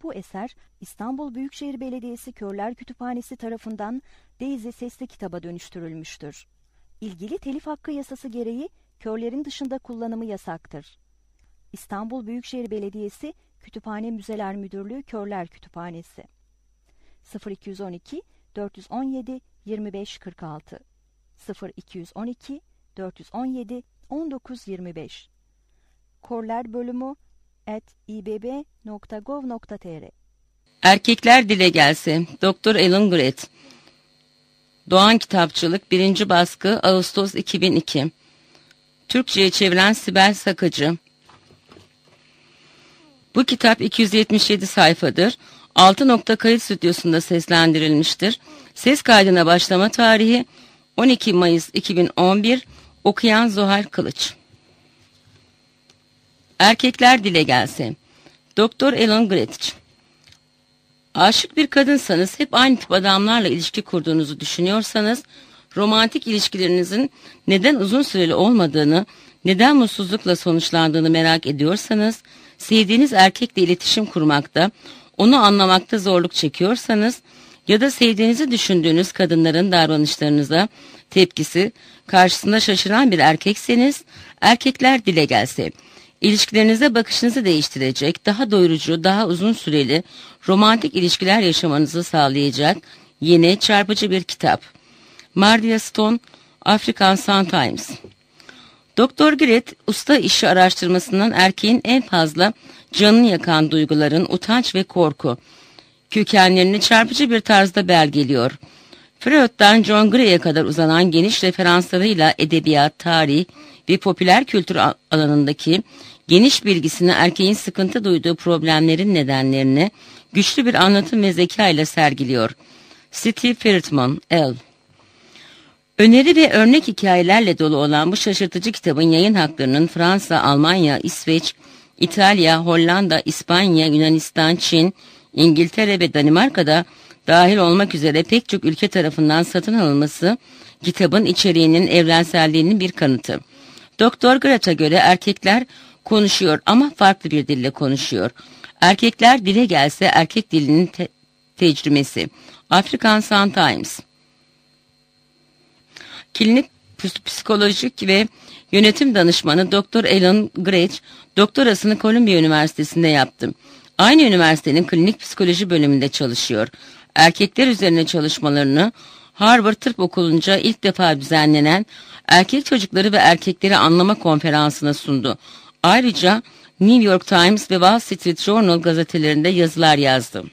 Bu eser İstanbul Büyükşehir Belediyesi Körler Kütüphanesi tarafından Daisy sesli kitaba dönüştürülmüştür. İlgili telif hakkı yasası gereği körlerin dışında kullanımı yasaktır. İstanbul Büyükşehir Belediyesi Kütüphane Müzeler Müdürlüğü Körler Kütüphanesi 0212 417 2546 0212 417 1925 Körler bölümü @ibb.gov.tr Erkekler Dile Gelse, Dr. Alan Gret. Doğan Kitapçılık 1. baskı Ağustos 2002. Türkçe'ye çeviren Sibel Sakacı. Bu kitap 277 sayfadır. 6 Kayıt Stüdyosu'nda seslendirilmiştir. Ses kaydına başlama tarihi 12 Mayıs 2011. Okuyan Zuhal Kılıç. Erkekler Dile Gelse. Dr. Alan Gretsch. Aşık bir kadınsanız, hep aynı tip adamlarla ilişki kurduğunuzu düşünüyorsanız, romantik ilişkilerinizin neden uzun süreli olmadığını, neden mutsuzlukla sonuçlandığını merak ediyorsanız, sevdiğiniz erkekle iletişim kurmakta, onu anlamakta zorluk çekiyorsanız ya da sevdiğinizi düşündüğünüz kadınların davranışlarınıza tepkisi karşısında şaşıran bir erkekseniz, Erkekler Dile Gelse, İlişkilerinize bakışınızı değiştirecek, daha doyurucu, daha uzun süreli romantik ilişkiler yaşamanızı sağlayacak yeni, çarpıcı bir kitap. Mardia Stone, African Sun Times. Dr. Gret, usta işi araştırmasından erkeğin en fazla canını yakan duyguların utanç ve korku kökenlerini çarpıcı bir tarzda belgeliyor. Freud'dan John Gray'e kadar uzanan geniş referanslarıyla edebiyat, tarih ve popüler kültür alanındaki geniş bilgisini erkeğin sıkıntı duyduğu problemlerin nedenlerini güçlü bir anlatım ve zeka ile sergiliyor. Steve Friedman, L. Öneri ve örnek hikayelerle dolu olan bu şaşırtıcı kitabın yayın haklarının Fransa, Almanya, İsveç, İtalya, Hollanda, İspanya, Yunanistan, Çin, İngiltere ve Danimarka'da dahil olmak üzere pek çok ülke tarafından satın alınması, kitabın içeriğinin evrenselliğinin bir kanıtı. Dr. Gretsch'e göre erkekler konuşuyor ama farklı bir dille konuşuyor. Erkekler Dile Gelse, erkek dilinin tecrübesi. African Sun Times. Klinik psikolojik ve yönetim danışmanı Dr. Alan Gretsch, doktorasını Columbia Üniversitesi'nde yaptı. Aynı üniversitenin klinik psikoloji bölümünde çalışıyor. Erkekler üzerine çalışmalarını Harvard Tıp Okulu'nca ilk defa düzenlenen Erkek Çocukları ve Erkekleri Anlama Konferansı'na sundu. Ayrıca New York Times ve Wall Street Journal gazetelerinde yazılar yazdı.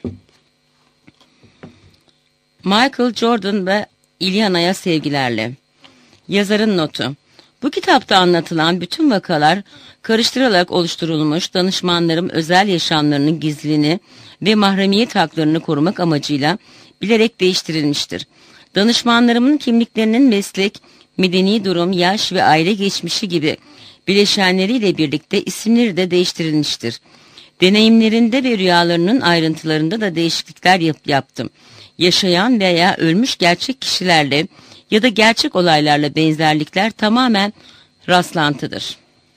Michael Jordan ve Iliana'ya sevgilerle. Yazarın notu. Bu kitapta anlatılan bütün vakalar karıştırılarak oluşturulmuş, danışmanlarım özel yaşamlarının gizliliğini ve mahremiyet haklarını korumak amacıyla bilerek değiştirilmiştir. Danışmanlarımın kimliklerinin meslek, medeni durum, yaş ve aile geçmişi gibi bileşenleriyle birlikte isimleri de değiştirilmiştir. Deneyimlerinde ve rüyalarının ayrıntılarında da değişiklikler yaptım. Yaşayan veya ölmüş gerçek kişilerle ya da gerçek olaylarla benzerlikler tamamen rastlantıdır.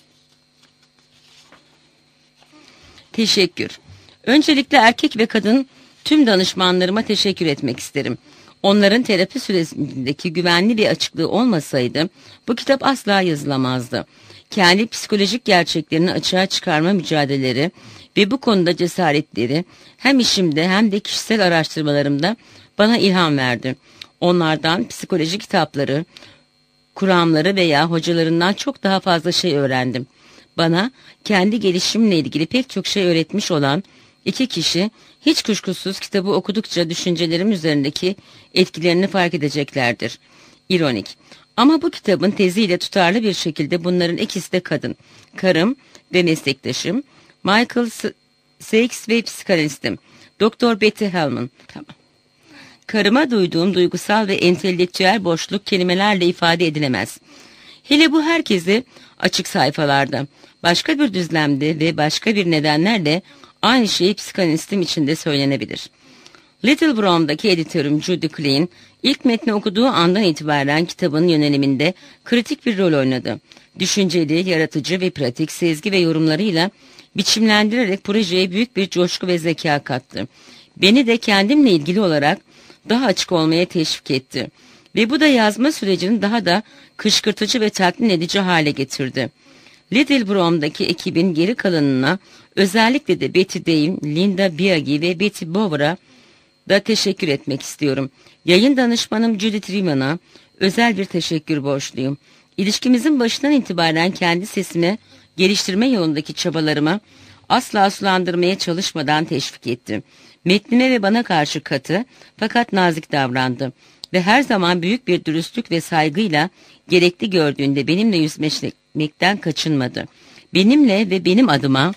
Teşekkür. Öncelikle erkek ve kadın tüm danışmanlarıma teşekkür etmek isterim. Onların terapi sürecindeki güvenli bir açıklığı olmasaydı bu kitap asla yazılamazdı. Kendi psikolojik gerçeklerini açığa çıkarma mücadeleleri ve bu konuda cesaretleri hem işimde hem de kişisel araştırmalarımda bana ilham verdi. Onlardan psikoloji kitapları, kuramları veya hocalarından çok daha fazla şey öğrendim. Bana kendi gelişimle ilgili pek çok şey öğretmiş olan iki kişi hiç kuşkusuz kitabı okudukça düşüncelerim üzerindeki etkilerini fark edeceklerdir. İronik. Ama bu kitabın teziyle tutarlı bir şekilde bunların ikisi de kadın. Karım ve meslektaşım Michael Sachs ve psikanalistim. Dr. Betty Hellman. Tamam. Karıma duyduğum duygusal ve entelektüel boşluk kelimelerle ifade edilemez. Hele bu herkese açık sayfalarda, başka bir düzlemde ve başka bir nedenlerle aynı şey psikanalistim için de söylenebilir. Little Brown'daki editörüm Judy Klein, ilk metni okuduğu andan itibaren kitabın yöneliminde kritik bir rol oynadı. Düşünceli, yaratıcı ve pratik sezgi ve yorumlarıyla biçimlendirerek projeye büyük bir coşku ve zeka kattı. Beni de kendimle ilgili olarak daha açık olmaya teşvik etti. Ve bu da yazma sürecini daha da kışkırtıcı ve tatmin edici hale getirdi. Little Brome'daki ekibin geri kalanına, özellikle de Betty Dame, Linda Biaggi ve Betty Bower'a da teşekkür etmek istiyorum. Yayın danışmanım Judith Riemann'a özel bir teşekkür borçluyum. İlişkimizin başından itibaren kendi sesimi geliştirme yolundaki çabalarımı asla sulandırmaya çalışmadan teşvik etti. Metnime ve bana karşı katı fakat nazik davrandı ve her zaman büyük bir dürüstlük ve saygıyla gerekli gördüğünde benimle yüzleşmekten kaçınmadı. Benimle ve benim adıma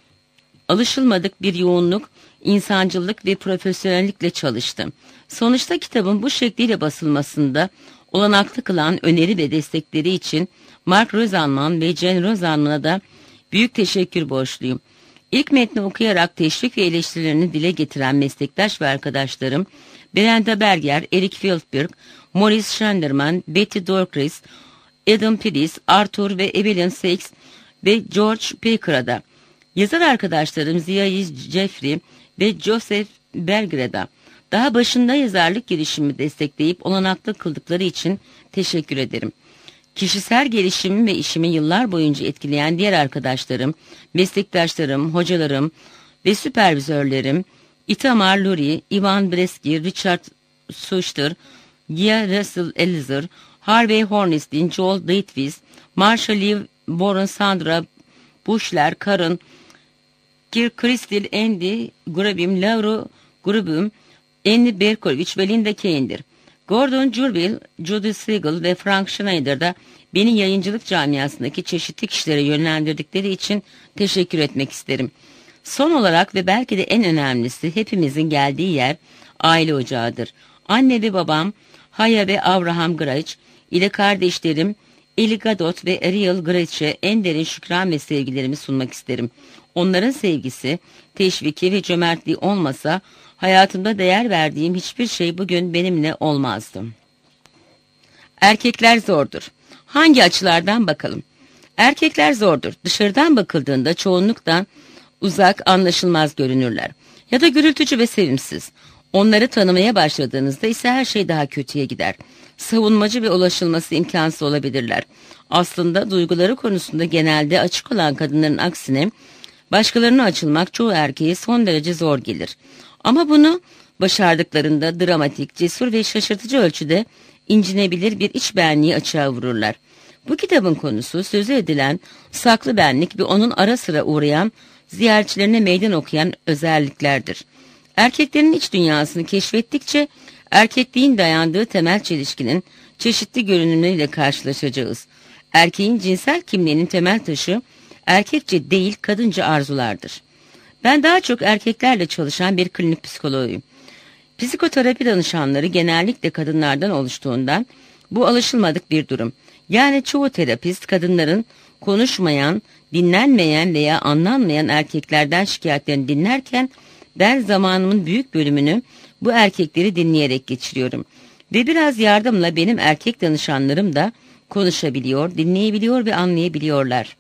alışılmadık bir yoğunluk, insancıllık ve profesyonellikle çalıştım. Sonuçta kitabın bu şekliyle basılmasında olanaklı kılan öneri ve destekleri için Mark Rosenman ve Jen Rosenman'a da büyük teşekkür borçluyum. İlk metni okuyarak teşvik ve eleştirilerini dile getiren meslektaş ve arkadaşlarım Brenda Berger, Eric Fieldberg, Maurice Schneiderman, Betty Dorcas, Adam Pierce, Arthur ve Evelyn Sykes ve George Pecker'a da, yazar arkadaşlarım Ziya Jeffrey ve Joseph Berger'a da daha başında yazarlık girişimi destekleyip olanaklı kıldıkları için teşekkür ederim. Kişisel gelişimim ve işimi yıllar boyunca etkileyen diğer arkadaşlarım, meslektaşlarım, hocalarım ve süpervizörlerim Itamar Lurie, Ivan Breski, Richard Suster, Gia Russell Elizer, Harvey Hornstein, Joel Daitwis, Marsha Liv, Warren Sandra, Bushler, Karen, Kirk Christel, Andy Grabim, Laura Grubum, Andy Berkovich ve Linda Kane'dir. Gordon Jurville, Judy Siegel ve Frank Schneider da beni yayıncılık camiasındaki çeşitli kişilere yönlendirdikleri için teşekkür etmek isterim. Son olarak ve belki de en önemlisi hepimizin geldiği yer aile ocağıdır. Anne ve babam Haya ve Abraham Grach ile kardeşlerim Eli Gadot ve Ariel Grach'e en derin şükran ve sevgilerimi sunmak isterim. Onların sevgisi, teşviki ve cömertliği olmasa hayatımda değer verdiğim hiçbir şey bugün benimle olmazdı. Erkekler zordur. Hangi açılardan bakalım? Erkekler zordur. Dışarıdan bakıldığında çoğunlukla uzak, anlaşılmaz görünürler. Ya da gürültücü ve sevimsiz. Onları tanımaya başladığınızda ise her şey daha kötüye gider. Savunmacı ve ulaşılması imkansız olabilirler. Aslında duyguları konusunda genelde açık olan kadınların aksine başkalarına açılmak çoğu erkeğe son derece zor gelir. Ama bunu başardıklarında dramatik, cesur ve şaşırtıcı ölçüde incinebilir bir iç benliği açığa vururlar. Bu kitabın konusu sözü edilen saklı benlik ve onun ara sıra uğrayan ziyaretçilerine meydan okuyan özelliklerdir. Erkeklerin iç dünyasını keşfettikçe erkekliğin dayandığı temel çelişkinin çeşitli görünümleriyle karşılaşacağız. Erkeğin cinsel kimliğinin temel taşı erkekçe değil kadınca arzulardır. Ben daha çok erkeklerle çalışan bir klinik psikoloğuyum. Psikoterapi danışanları genellikle kadınlardan oluştuğundan bu alışılmadık bir durum. Yani çoğu terapist kadınların konuşmayan, dinlenmeyen veya anlanmayan erkeklerden şikayetlerini dinlerken ben zamanımın büyük bölümünü bu erkekleri dinleyerek geçiriyorum. Ve biraz yardımla benim erkek danışanlarım da konuşabiliyor, dinleyebiliyor ve anlayabiliyorlar.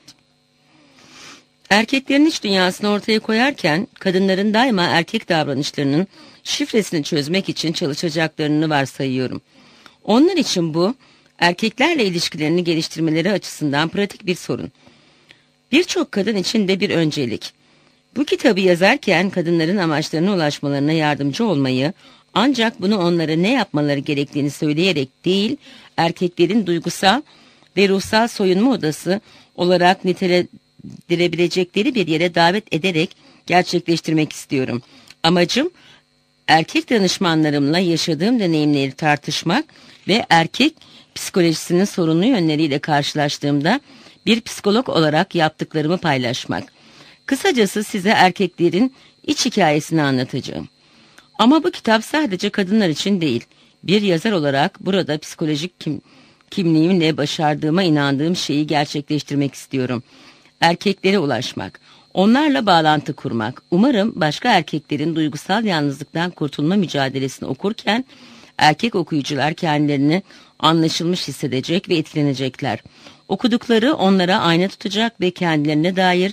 Erkeklerin iç dünyasını ortaya koyarken kadınların daima erkek davranışlarının şifresini çözmek için çalışacaklarını varsayıyorum. Onlar için bu erkeklerle ilişkilerini geliştirmeleri açısından pratik bir sorun. Birçok kadın için de bir öncelik. Bu kitabı yazarken kadınların amaçlarına ulaşmalarına yardımcı olmayı, ancak bunu onlara ne yapmaları gerektiğini söyleyerek değil, erkeklerin duygusal ve ruhsal soyunma odası olarak nitelendirebilecekleri bir yere davet ederek gerçekleştirmek istiyorum. Amacım, erkek danışmanlarımla yaşadığım deneyimleri tartışmak ve erkek psikolojisinin sorunlu yönleriyle karşılaştığımda bir psikolog olarak yaptıklarımı paylaşmak. Kısacası size erkeklerin iç hikayesini anlatacağım. Ama bu kitap sadece kadınlar için değil. Bir yazar olarak burada psikolojik kimliğimle başardığıma inandığım şeyi gerçekleştirmek istiyorum. Erkeklere ulaşmak, onlarla bağlantı kurmak. Umarım başka erkeklerin duygusal yalnızlıktan kurtulma mücadelesini okurken erkek okuyucular kendilerini anlaşılmış hissedecek ve etkilenecekler. Okudukları onlara ayna tutacak ve kendilerine dair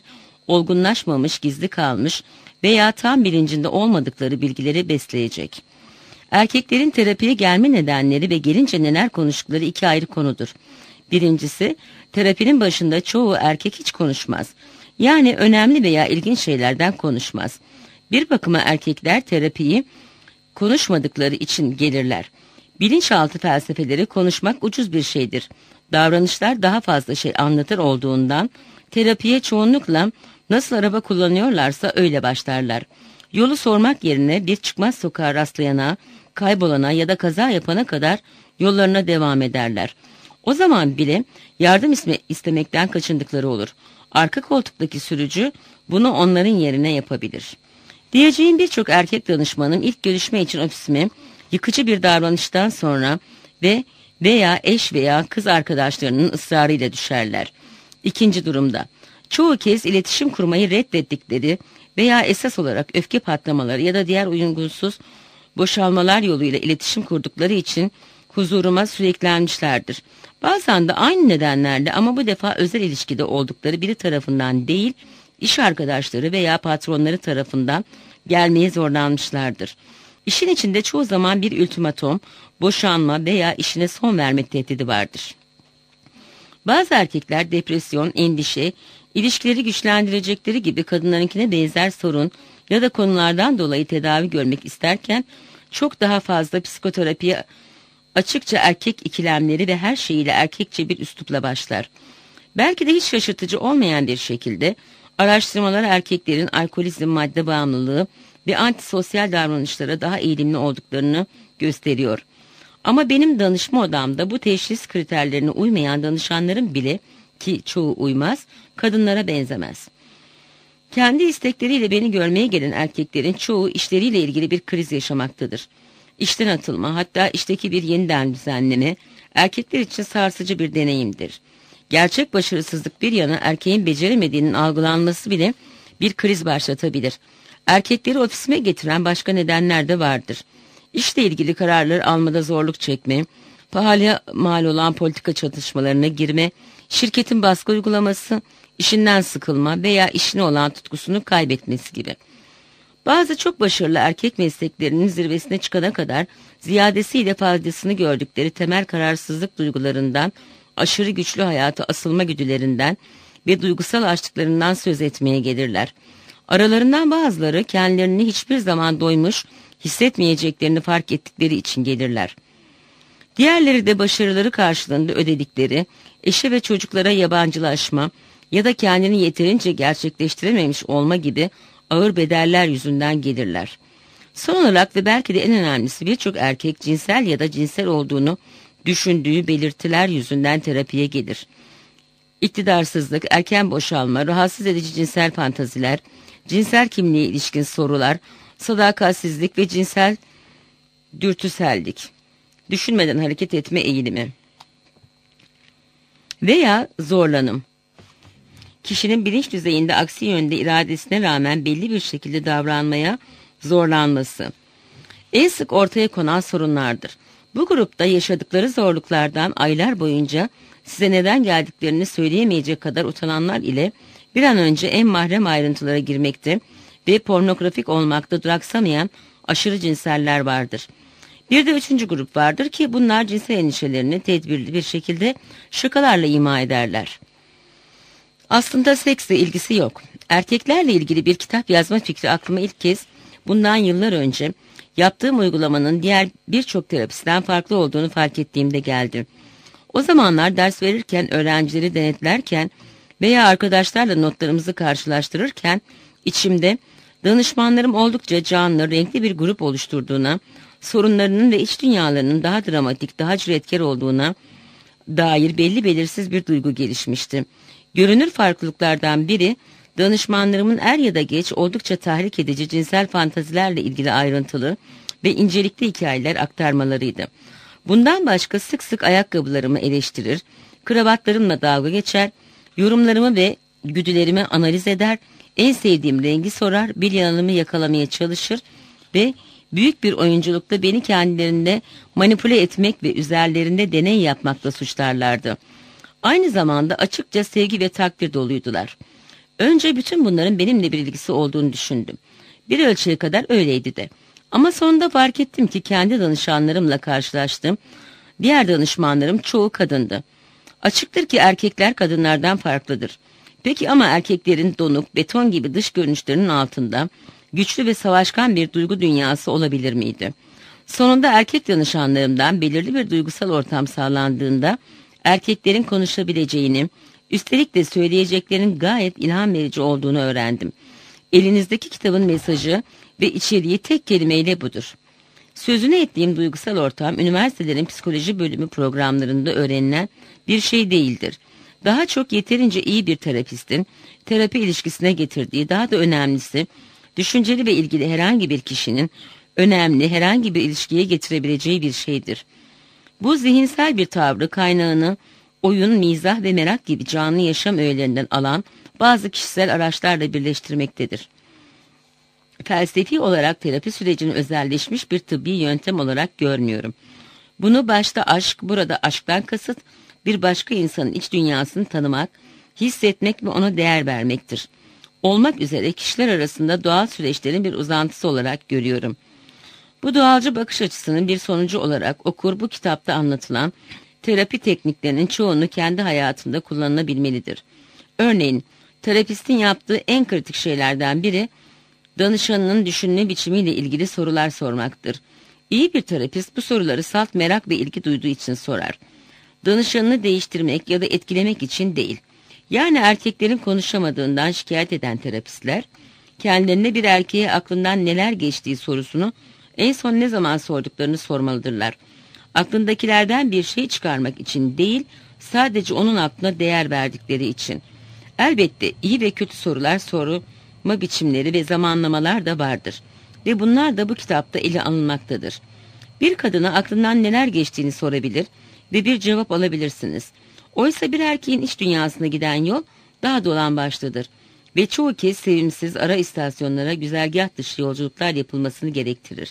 olgunlaşmamış, gizli kalmış veya tam bilincinde olmadıkları bilgileri besleyecek. Erkeklerin terapiye gelme nedenleri ve gelince neler konuştukları iki ayrı konudur. Birincisi, terapinin başında çoğu erkek hiç konuşmaz. Yani önemli veya ilginç şeylerden konuşmaz. Bir bakıma erkekler terapiyi konuşmadıkları için gelirler. Bilinçaltı felsefeleri konuşmak ucuz bir şeydir. Davranışlar daha fazla şey anlatır olduğundan terapiye çoğunlukla nasıl araba kullanıyorlarsa öyle başlarlar. Yolu sormak yerine bir çıkmaz sokağa rastlayana, kaybolana ya da kaza yapana kadar yollarına devam ederler. O zaman bile yardım istemekten kaçındıkları olur. Arka koltuktaki sürücü bunu onların yerine yapabilir. Diyeceğim birçok erkek danışmanım ilk görüşme için ofisime yıkıcı bir davranıştan sonra veya eş veya kız arkadaşlarının ısrarıyla düşerler. İkinci durumda, çoğu kez iletişim kurmayı reddettikleri veya esas olarak öfke patlamaları ya da diğer uygunsuz boşalmalar yoluyla iletişim kurdukları için huzuruma sürüklenmişlerdir. Bazen de aynı nedenlerle ama bu defa özel ilişkide oldukları biri tarafından değil, iş arkadaşları veya patronları tarafından gelmeye zorlanmışlardır. İşin içinde çoğu zaman bir ultimatom, boşanma veya işine son verme tehdidi vardır. Bazı erkekler depresyon, endişe, ilişkileri güçlendirecekleri gibi kadınlarınkine benzer sorun ya da konulardan dolayı tedavi görmek isterken çok daha fazla psikoterapiye açıkça erkek ikilemleri ve her şeyiyle erkekçe bir üslupla başlar. Belki de hiç şaşırtıcı olmayan bir şekilde araştırmalar erkeklerin alkolizm, madde bağımlılığı ve antisosyal davranışlara daha eğilimli olduklarını gösteriyor. Ama benim danışma odamda bu teşhis kriterlerine uymayan danışanların bile, ki çoğu uymaz, kadınlara benzemez. Kendi istekleriyle beni görmeye gelen erkeklerin çoğu işleriyle ilgili bir kriz yaşamaktadır. İşten atılma, hatta işteki bir yeniden düzenleme erkekler için sarsıcı bir deneyimdir. Gerçek başarısızlık bir yana erkeğin beceremediğinin algılanması bile bir kriz başlatabilir. Erkekleri ofisime getiren başka nedenler de vardır. İşle ilgili kararları almada zorluk çekme, pahalıya mal olan politika çatışmalarına girme, şirketin baskı uygulaması, işinden sıkılma veya işine olan tutkusunu kaybetmesi gibi. Bazı çok başarılı erkek mesleklerinin zirvesine çıkana kadar ziyadesiyle faydasını gördükleri temel kararsızlık duygularından, aşırı güçlü hayata asılma güdülerinden ve duygusal açlıklarından söz etmeye gelirler. Aralarından bazıları kendilerini hiçbir zaman doymuş hissetmeyeceklerini fark ettikleri için gelirler. Diğerleri de başarıları karşılığında ödedikleri, eşe ve çocuklara yabancılaşma ya da kendini yeterince gerçekleştirememiş olma gibi ağır bedeller yüzünden gelirler. Son olarak ve belki de en önemlisi birçok erkek cinsel ya da cinsel olduğunu düşündüğü belirtiler yüzünden terapiye gelir. İktidarsızlık, erken boşalma, rahatsız edici cinsel fantaziler, cinsel kimliğe ilişkin sorular, sadakatsizlik ve cinsel dürtüsellik, düşünmeden hareket etme eğilimi veya zorlanım. Kişinin bilinç düzeyinde aksi yönde iradesine rağmen belli bir şekilde davranmaya zorlanması en sık ortaya konan sorunlardır. Bu grupta yaşadıkları zorluklardan aylar boyunca size neden geldiklerini söyleyemeyecek kadar utananlar ile bir an önce en mahrem ayrıntılara girmekte ve pornografik olmakta duraksamayan aşırı cinseller vardır. Bir de üçüncü grup vardır ki bunlar cinsel endişelerini tedbirli bir şekilde şakalarla ima ederler. Aslında seksle ilgisi yok. Erkeklerle ilgili bir kitap yazma fikri aklıma ilk kez bundan yıllar önce yaptığım uygulamanın diğer birçok terapisten farklı olduğunu fark ettiğimde geldi. O zamanlar ders verirken, öğrencileri denetlerken veya arkadaşlarla notlarımızı karşılaştırırken içimde danışmanlarım oldukça canlı, renkli bir grup oluşturduğuna, sorunlarının ve iç dünyalarının daha dramatik, daha cüretkar olduğuna dair belli belirsiz bir duygu gelişmişti. Görünür farklılıklardan biri, danışmanlarımın er ya da geç oldukça tahrik edici cinsel fantazilerle ilgili ayrıntılı ve incelikli hikayeler aktarmalarıydı. Bundan başka sık sık ayakkabılarımı eleştirir, kravatlarımla dalga geçer, yorumlarımı ve güdülerimi analiz eder, en sevdiğim rengi sorar, bir yanılımı yakalamaya çalışır ve büyük bir oyunculukla beni kendilerinde manipüle etmek ve üzerlerinde deney yapmakla suçlarlardı. Aynı zamanda açıkça sevgi ve takdir doluydular. Önce bütün bunların benimle bir ilgisi olduğunu düşündüm. Bir ölçüye kadar öyleydi de. Ama sonunda fark ettim ki kendi danışanlarımla karşılaştım. Diğer danışmanlarım çoğu kadındı. Açıktır ki erkekler kadınlardan farklıdır. Peki ama erkeklerin donuk, beton gibi dış görünüşlerinin altında güçlü ve savaşkan bir duygu dünyası olabilir miydi? Sonunda erkek danışanlarımdan belirli bir duygusal ortam sağlandığında erkeklerin konuşabileceğini, üstelik de söyleyeceklerinin gayet ilham verici olduğunu öğrendim. Elinizdeki kitabın mesajı ve içeriği tek kelimeyle budur. Sözünü ettiğim duygusal ortam, üniversitelerin psikoloji bölümü programlarında öğrenilen bir şey değildir. Daha çok yeterince iyi bir terapistin terapi ilişkisine getirdiği, daha da önemlisi, düşünceli ve ilgili herhangi bir kişinin önemli herhangi bir ilişkiye getirebileceği bir şeydir. Bu zihinsel bir tavrı kaynağını oyun, mizah ve merak gibi canlı yaşam öğelerinden alan bazı kişisel araçlarla birleştirmektedir. Felsefi olarak terapi sürecini özelleşmiş bir tıbbi yöntem olarak görmüyorum. Bunu başta aşk, burada aşktan kasıt bir başka insanın iç dünyasını tanımak, hissetmek ve ona değer vermektir. Olmak üzere kişiler arasında doğal süreçlerin bir uzantısı olarak görüyorum. Bu doğalcı bakış açısının bir sonucu olarak okur bu kitapta anlatılan terapi tekniklerinin çoğunu kendi hayatında kullanılabilmelidir. Örneğin terapistin yaptığı en kritik şeylerden biri danışanının düşünme biçimiyle ilgili sorular sormaktır. İyi bir terapist bu soruları salt merak ve ilgi duyduğu için sorar. Danışanını değiştirmek ya da etkilemek için değil. Yani erkeklerin konuşamadığından şikayet eden terapistler, kendilerine bir erkeğe aklından neler geçtiği sorusunu en son ne zaman sorduklarını sormalıdırlar. Aklındakilerden bir şey çıkarmak için değil, sadece onun aklına değer verdikleri için. Elbette iyi ve kötü sorular sorma biçimleri ve zamanlamalar da vardır. Ve bunlar da bu kitapta ele alınmaktadır. Bir kadına aklından neler geçtiğini sorabilir ve bir cevap alabilirsiniz. Oysa bir erkeğin iç dünyasına giden yol daha dolambaçlıdır. Ve çoğu kez sevimsiz ara istasyonlara güzergah dışı yolculuklar yapılmasını gerektirir.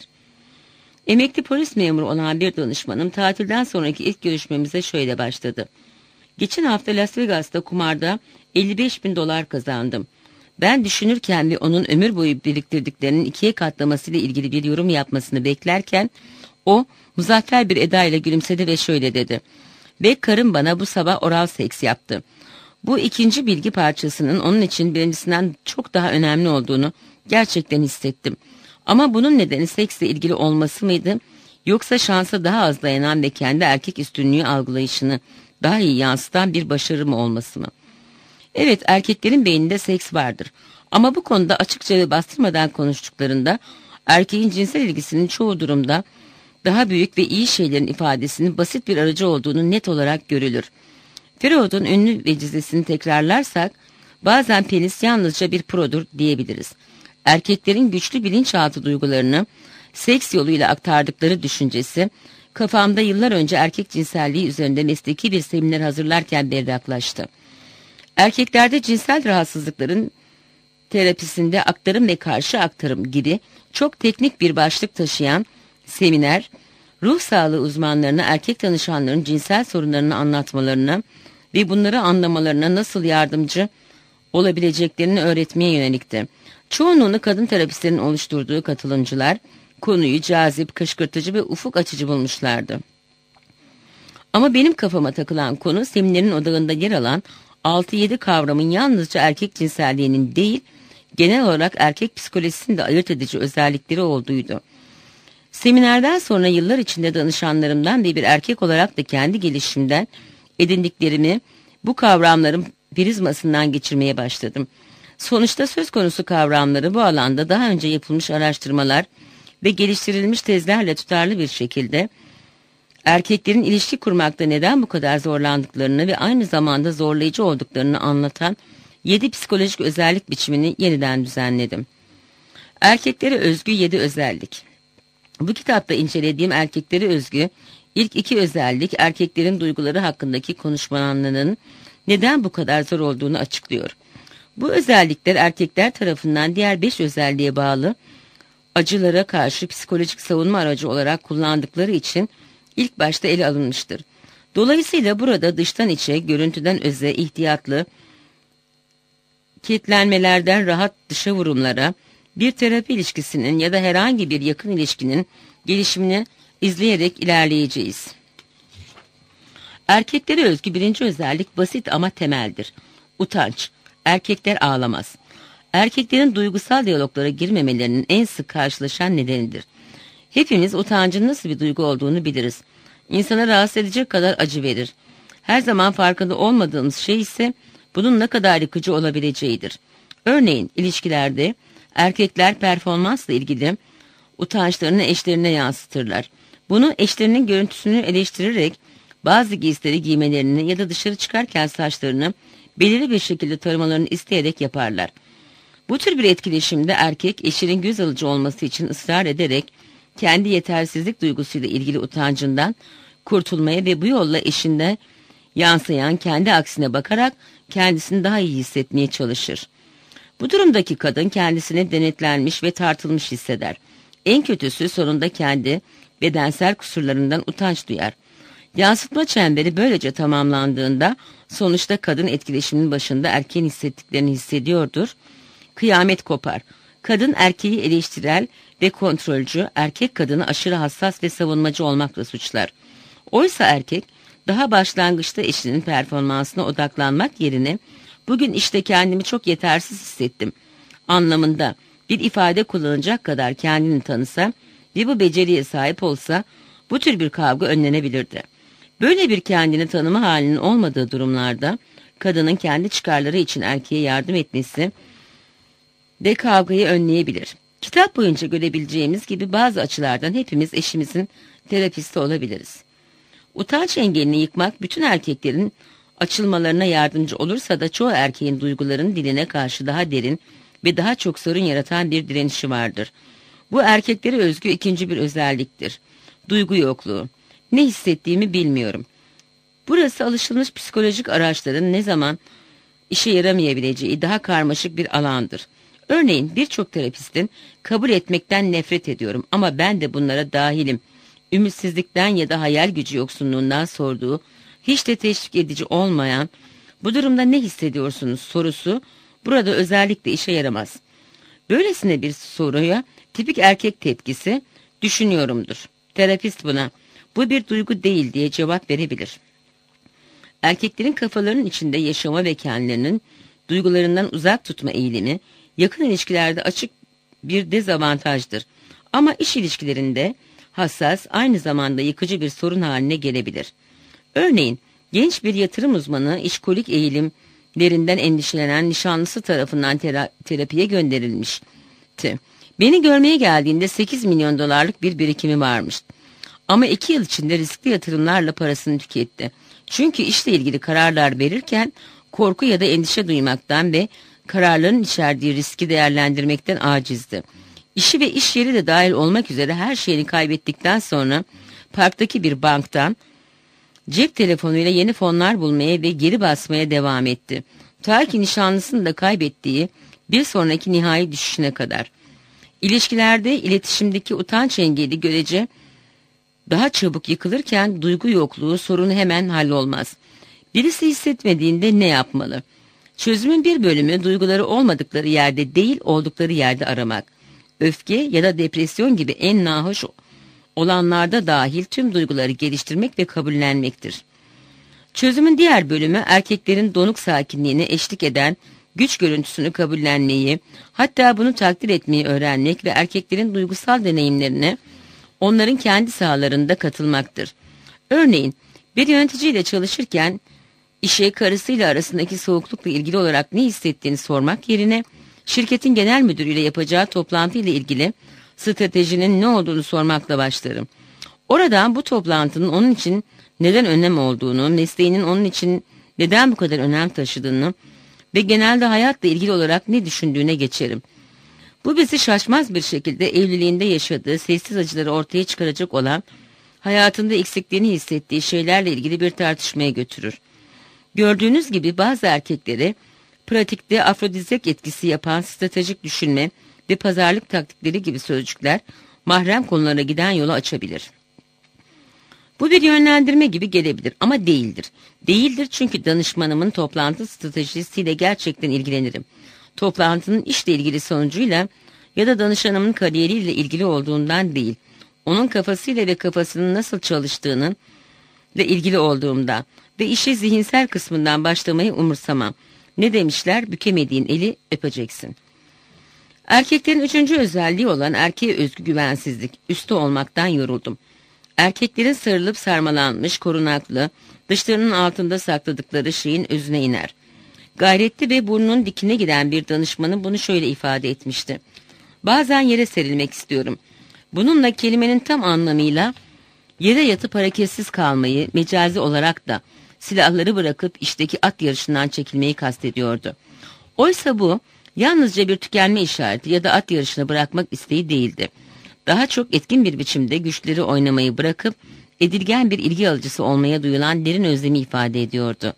Emekli polis memuru olan bir danışmanım tatilden sonraki ilk görüşmemize şöyle başladı. Geçen hafta Las Vegas'ta kumarda $55.000 kazandım. Ben düşünürken ve onun ömür boyu biriktirdiklerinin 2'ye katlamasıyla ilgili bir yorum yapmasını beklerken o muzaffer bir edayla gülümsedi ve şöyle dedi. Ve karım bana bu sabah oral seks yaptı. Bu ikinci bilgi parçasının onun için birincisinden çok daha önemli olduğunu gerçekten hissettim. Ama bunun nedeni seksle ilgili olması mıydı? Yoksa şansa daha az dayanan ve kendi erkek üstünlüğü algılayışını daha iyi yansıtan bir başarı mı olması mı? Evet, erkeklerin beyninde seks vardır. Ama bu konuda açıkça ve bastırmadan konuştuklarında erkeğin cinsel ilgisinin çoğu durumda daha büyük ve iyi şeylerin ifadesinin basit bir aracı olduğunu net olarak görülür. Freud'un ünlü vecizesini tekrarlarsak bazen penis yalnızca bir produr diyebiliriz. Erkeklerin güçlü bilinçaltı duygularını seks yoluyla aktardıkları düşüncesi kafamda yıllar önce erkek cinselliği üzerinde mesleki bir seminer hazırlarken berraklaştı. Erkeklerde cinsel rahatsızlıkların terapisinde aktarım ve karşı aktarım gibi çok teknik bir başlık taşıyan seminer, ruh sağlığı uzmanlarına erkek danışanların cinsel sorunlarını anlatmalarına ve bunları anlamalarına nasıl yardımcı olabileceklerini öğretmeye yönelikti. Çoğunluğunu kadın terapistlerin oluşturduğu katılımcılar konuyu cazip, kışkırtıcı ve ufuk açıcı bulmuşlardı. Ama benim kafama takılan konu seminerin odağında yer alan 6-7 kavramın yalnızca erkek cinselliğinin değil, genel olarak erkek psikolojisinin de ayırt edici özellikleri olduğuydu. Seminerden sonra yıllar içinde danışanlarımdan ve bir erkek olarak da kendi gelişimden edindiklerimi bu kavramların prizmasından geçirmeye başladım. Sonuçta söz konusu kavramları bu alanda daha önce yapılmış araştırmalar ve geliştirilmiş tezlerle tutarlı bir şekilde erkeklerin ilişki kurmakta neden bu kadar zorlandıklarını ve aynı zamanda zorlayıcı olduklarını anlatan 7 psikolojik özellik biçimini yeniden düzenledim. Erkeklere özgü 7 özellik. Bu kitapta incelediğim erkeklere özgü ilk 2 özellik erkeklerin duyguları hakkındaki konuşmalarının neden bu kadar zor olduğunu açıklıyor. Bu özellikler erkekler tarafından diğer 5 özelliğe bağlı acılara karşı psikolojik savunma aracı olarak kullandıkları için ilk başta ele alınmıştır. Dolayısıyla burada dıştan içe, görüntüden öze, ihtiyatlı, kilitlenmelerden rahat dışa vurumlara, bir terapi ilişkisinin ya da herhangi bir yakın ilişkinin gelişimini izleyerek ilerleyeceğiz. Erkeklere özgü birinci özellik basit ama temeldir. Utanç. Erkekler ağlamaz. Erkeklerin duygusal diyaloglara girmemelerinin en sık karşılaşan nedenidir. Hepimiz utancın nasıl bir duygu olduğunu biliriz. İnsana rahatsız edecek kadar acı verir. Her zaman farkında olmadığımız şey ise bunun ne kadar yıkıcı olabileceğidir. Örneğin ilişkilerde erkekler performansla ilgili utançlarını eşlerine yansıtırlar. Bunu eşlerinin görüntüsünü eleştirerek bazı giysileri giymelerini ya da dışarı çıkarken saçlarını belirli bir şekilde taramalarını isteyerek yaparlar. Bu tür bir etkileşimde erkek eşinin göz alıcı olması için ısrar ederek kendi yetersizlik duygusuyla ilgili utancından kurtulmaya ve bu yolla eşinde yansıyan kendi aksine bakarak kendisini daha iyi hissetmeye çalışır. Bu durumdaki kadın kendisini denetlenmiş ve tartılmış hisseder. En kötüsü sonunda kendi bedensel kusurlarından utanç duyar. Yansıtma çemberi böylece tamamlandığında sonuçta kadın etkileşimin başında erkeğin hissettiklerini hissediyordur. Kıyamet kopar. Kadın erkeği eleştirel ve kontrolcü, erkek kadını aşırı hassas ve savunmacı olmakla suçlar. Oysa erkek daha başlangıçta eşinin performansına odaklanmak yerine bugün işte kendimi çok yetersiz hissettim anlamında bir ifade kullanacak kadar kendini tanısa ve bu beceriye sahip olsa bu tür bir kavga önlenebilirdi. Böyle bir kendini tanıma halinin olmadığı durumlarda kadının kendi çıkarları için erkeğe yardım etmesi de kavgayı önleyebilir. Kitap boyunca görebileceğimiz gibi bazı açılardan hepimiz eşimizin terapisti olabiliriz. Utanç engelini yıkmak bütün erkeklerin açılmalarına yardımcı olursa da çoğu erkeğin duyguların diline karşı daha derin ve daha çok sorun yaratan bir direnişi vardır. Bu erkeklere özgü ikinci bir özelliktir. Duygu yokluğu. Ne hissettiğimi bilmiyorum. Burası alışılmış psikolojik araçların ne zaman işe yaramayabileceği daha karmaşık bir alandır. Örneğin birçok terapistin kabul etmekten nefret ediyorum ama ben de bunlara dahilim. Ümitsizlikten ya da hayal gücü yoksunluğundan sorduğu, hiç de teşvik edici olmayan, bu durumda ne hissediyorsunuz sorusu burada özellikle işe yaramaz. Böylesine bir soruya tipik erkek tepkisi düşünüyorumdur. Terapist buna bu bir duygu değil diye cevap verebilir. Erkeklerin kafalarının içinde yaşama ve kendilerinin duygularından uzak tutma eğilimi yakın ilişkilerde açık bir dezavantajdır. Ama iş ilişkilerinde hassas, aynı zamanda yıkıcı bir sorun haline gelebilir. Örneğin genç bir yatırım uzmanı işkolik eğilimlerinden endişelenen nişanlısı tarafından terapiye gönderilmişti. Beni görmeye geldiğinde 8 milyon dolarlık bir birikimi varmış. Ama 2 yıl içinde riskli yatırımlarla parasını tüketti. Çünkü işle ilgili kararlar verirken korku ya da endişe duymaktan ve kararların içerdiği riski değerlendirmekten acizdi. İşi ve iş yeri de dahil olmak üzere her şeyini kaybettikten sonra parktaki bir banktan cep telefonuyla yeni fonlar bulmaya ve geri basmaya devam etti. Ta ki nişanlısını da kaybettiği bir sonraki nihai düşüşüne kadar. İlişkilerde iletişimdeki utanç engeli görece daha çabuk yıkılırken duygu yokluğu sorunu hemen hallolmaz. Birisi hissetmediğinde ne yapmalı? Çözümün bir bölümü duyguları olmadıkları yerde değil oldukları yerde aramak. Öfke ya da depresyon gibi en nahoş olanlarda dahil tüm duyguları geliştirmek ve kabullenmektir. Çözümün diğer bölümü erkeklerin donuk sakinliğine eşlik eden güç görüntüsünü kabullenmeyi, hatta bunu takdir etmeyi öğrenmek ve erkeklerin duygusal deneyimlerine onların kendi sahalarında katılmaktır. Örneğin bir yöneticiyle çalışırken işe karısıyla arasındaki soğuklukla ilgili olarak ne hissettiğini sormak yerine şirketin genel müdürüyle yapacağı toplantıyla ilgili stratejinin ne olduğunu sormakla başlarım. Oradan bu toplantının onun için neden önem olduğunu, mesleğinin onun için neden bu kadar önem taşıdığını ve genelde hayatla ilgili olarak ne düşündüğüne geçerim. Bu bizi şaşmaz bir şekilde evliliğinde yaşadığı sessiz acıları ortaya çıkaracak olan, hayatında eksikliğini hissettiği şeylerle ilgili bir tartışmaya götürür. Gördüğünüz gibi bazı erkekleri pratikte afrodizyak etkisi yapan stratejik düşünme ve pazarlık taktikleri gibi sözcükler mahrem konulara giden yolu açabilir. Bu bir yönlendirme gibi gelebilir ama değildir. Değildir çünkü danışmanımın toplantı stratejisiyle gerçekten ilgilenirim. toplantının işle ilgili sonucuyla ya da danışanımın kariyeriyle ilgili olduğundan değil, onun kafasıyla ve kafasının nasıl çalıştığının ile ilgili olduğumda ve işe zihinsel kısmından başlamayı umursamam. Ne demişler? Bükemediğin eli öpeceksin. Erkeklerin üçüncü özelliği olan erkeğe özgü güvensizlik, üstü olmaktan yoruldum. Erkeklerin sarılıp sarmalanmış, korunaklı, dışlarının altında sakladıkları şeyin özüne iner. Gayretli ve burnunun dikine giden bir danışmanın bunu şöyle ifade etmişti. Bazen yere serilmek istiyorum. Bununla kelimenin tam anlamıyla yere yatıp hareketsiz kalmayı, mecazi olarak da silahları bırakıp işteki at yarışından çekilmeyi kastediyordu. Oysa bu yalnızca bir tükenme işareti ya da at yarışını bırakmak isteği değildi. Daha çok etkin bir biçimde güçleri oynamayı bırakıp edilgen bir ilgi alıcısı olmaya duyulan derin özlemi ifade ediyordu.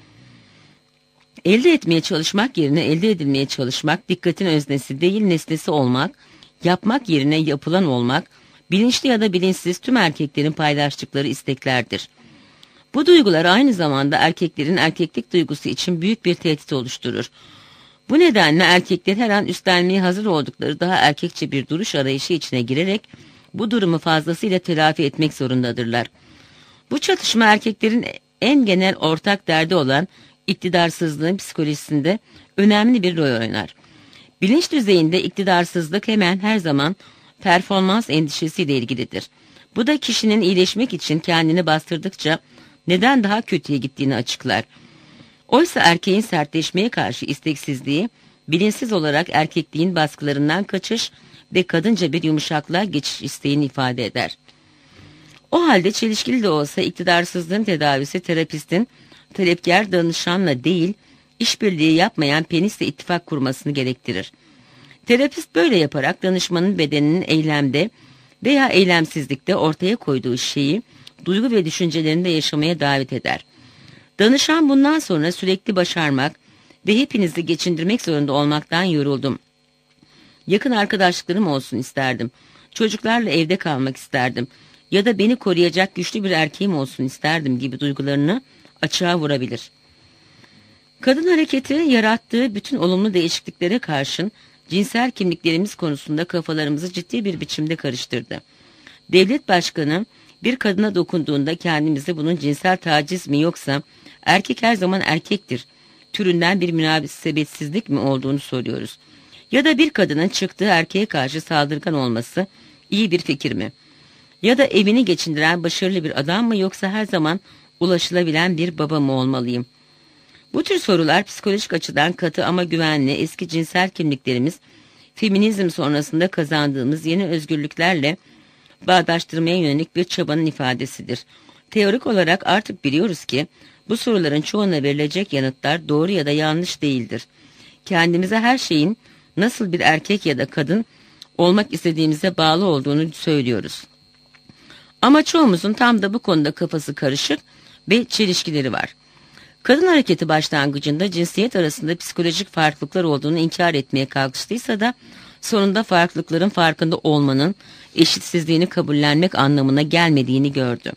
Elde etmeye çalışmak yerine elde edilmeye çalışmak, dikkatin öznesi değil nesnesi olmak, yapmak yerine yapılan olmak, bilinçli ya da bilinçsiz tüm erkeklerin paylaştıkları isteklerdir. Bu duygular aynı zamanda erkeklerin erkeklik duygusu için büyük bir tehdit oluşturur. Bu nedenle erkekler her an üstlenmeye hazır oldukları daha erkekçe bir duruş arayışı içine girerek bu durumu fazlasıyla telafi etmek zorundadırlar. Bu çatışma erkeklerin en genel ortak derdi olan iktidarsızlığın psikolojisinde önemli bir rol oynar. Bilinç düzeyinde iktidarsızlık hemen her zaman performans endişesiyle ilgilidir. Bu da kişinin iyileşmek için kendini bastırdıkça neden daha kötüye gittiğini açıklar. Oysa erkeğin sertleşmeye karşı isteksizliği, bilinçsiz olarak erkekliğin baskılarından kaçış ve kadınca bir yumuşaklığa geçiş isteğini ifade eder. O halde çelişkili de olsa iktidarsızlığın tedavisi terapistin talepkar danışanla değil, işbirliği yapmayan penisle ittifak kurmasını gerektirir. Terapist böyle yaparak danışmanın bedeninin eylemde veya eylemsizlikte ortaya koyduğu şeyi, duygu ve düşüncelerinde yaşamaya davet eder. Danışan bundan sonra sürekli başarmak ve hepinizi geçindirmek zorunda olmaktan yoruldum. Yakın arkadaşlıklarım olsun isterdim. Çocuklarla evde kalmak isterdim. Ya da beni koruyacak güçlü bir erkeğim olsun isterdim gibi duygularını açığa vurabilir. Kadın hareketi yarattığı bütün olumlu değişikliklere karşın cinsel kimliklerimiz konusunda kafalarımızı ciddi bir biçimde karıştırdı. Devlet başkanı bir kadına dokunduğunda kendimize bunun cinsel taciz mi yoksa erkek her zaman erkektir türünden bir münasebetsizlik mi olduğunu soruyoruz. Ya da bir kadının çıktığı erkeğe karşı saldırgan olması iyi bir fikir mi? Ya da evini geçindiren başarılı bir adam mı yoksa her zaman ulaşılabilen bir baba mı olmalıyım? Bu tür sorular psikolojik açıdan katı ama güvenli eski cinsel kimliklerimiz, feminizm sonrasında kazandığımız yeni özgürlüklerle bağdaştırmaya yönelik bir çabanın ifadesidir. Teorik olarak artık biliyoruz ki bu soruların çoğuna verilecek yanıtlar doğru ya da yanlış değildir. Kendimize her şeyin nasıl bir erkek ya da kadın olmak istediğimize bağlı olduğunu söylüyoruz. Ama çoğumuzun tam da bu konuda kafası karışık ve çelişkileri var. Kadın hareketi başlangıcında cinsiyet arasında psikolojik farklılıklar olduğunu inkar etmeye kalkıştıysa da sonunda farklılıkların farkında olmanın eşitsizliğini kabullenmek anlamına gelmediğini gördü.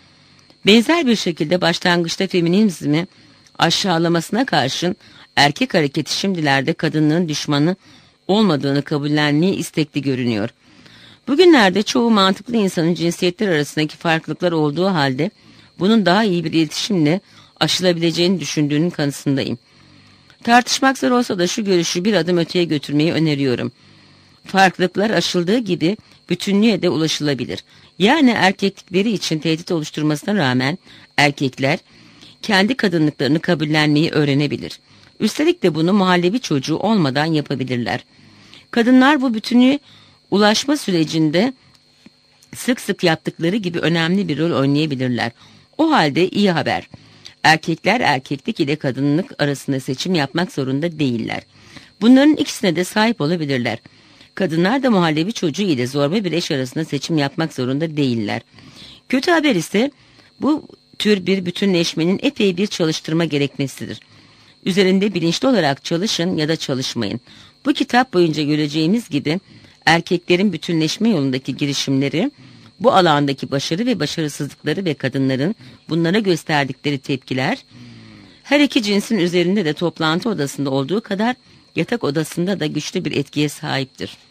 Benzer bir şekilde başlangıçta feminizmi aşağılamasına karşın erkek hareketi şimdilerde kadınlığın düşmanı olmadığını kabullenmeye istekli görünüyor. Bugünlerde çoğu mantıklı insanın cinsiyetler arasındaki farklılıklar olduğu halde bunun daha iyi bir iletişimle aşılabileceğini düşündüğünün kanısındayım. Tartışmak zor olsa da şu görüşü bir adım öteye götürmeyi öneriyorum. Farklılıklar aşıldığı gibi bütünlüğe de ulaşılabilir. Yani erkeklikleri için tehdit oluşturmasına rağmen erkekler kendi kadınlıklarını kabullenmeyi öğrenebilir. Üstelik de bunu muhallebi çocuğu olmadan yapabilirler. Kadınlar bu bütünlüğe ulaşma sürecinde sık sık yaptıkları gibi önemli bir rol oynayabilirler. O halde iyi haber. Erkekler erkeklik ile kadınlık arasında seçim yapmak zorunda değiller. Bunların ikisine de sahip olabilirler. Kadınlar da muhallebi çocuğu ile zorba bir eş arasında seçim yapmak zorunda değiller. Kötü haber ise bu tür bir bütünleşmenin epey bir çalıştırma gerekmesidir. Üzerinde bilinçli olarak çalışın ya da çalışmayın. Bu kitap boyunca göreceğimiz gibi erkeklerin bütünleşme yolundaki girişimleri, bu alandaki başarı ve başarısızlıkları ve kadınların bunlara gösterdikleri tepkiler, her iki cinsin üzerinde de toplantı odasında olduğu kadar yatak odasında da güçlü bir etkiye sahiptir.